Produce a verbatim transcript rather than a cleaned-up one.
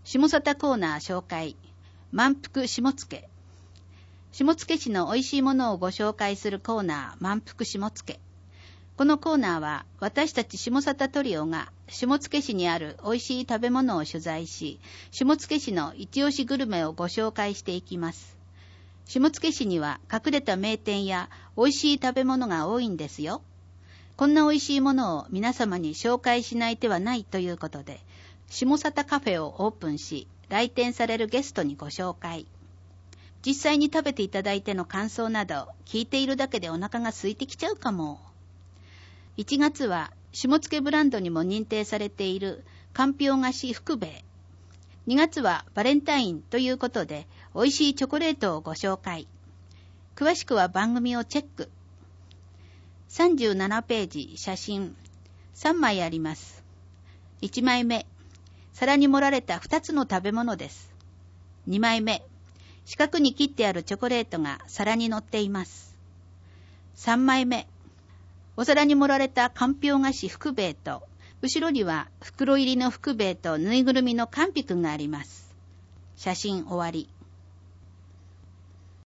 下里コーナー紹介。満腹下野。下野市の美味しいものをご紹介するコーナー、満腹下野。このコーナーは私たち下里トリオが下野市にある美味しい食べ物を取材し、下野市の一押しグルメをご紹介していきます。下野市には隠れた名店や美味しい食べ物が多いんですよ。こんな美味しいものを皆様に紹介しない手はないということで、下里カフェをオープンし、来店されるゲストにご紹介。実際に食べていただいての感想など、聞いているだけでお腹が空いてきちゃうかも。いちがつは下野ブランドにも認定されているかんぴょう菓子福兵衛。にがつはバレンタインということで美味しいチョコレートをご紹介。詳しくは番組をチェック。さんじゅうななページ写真さんまいあります。いちまいめ、皿に盛られたふたつの食べ物です。にまいめ、四角に切ってあるチョコレートが皿に乗っています。さんまいめ、お皿に盛られたかんぴょう菓子福兵衛と、後ろには袋入りの福兵衛とぬいぐるみのかんぴくんがあります。写真終わり。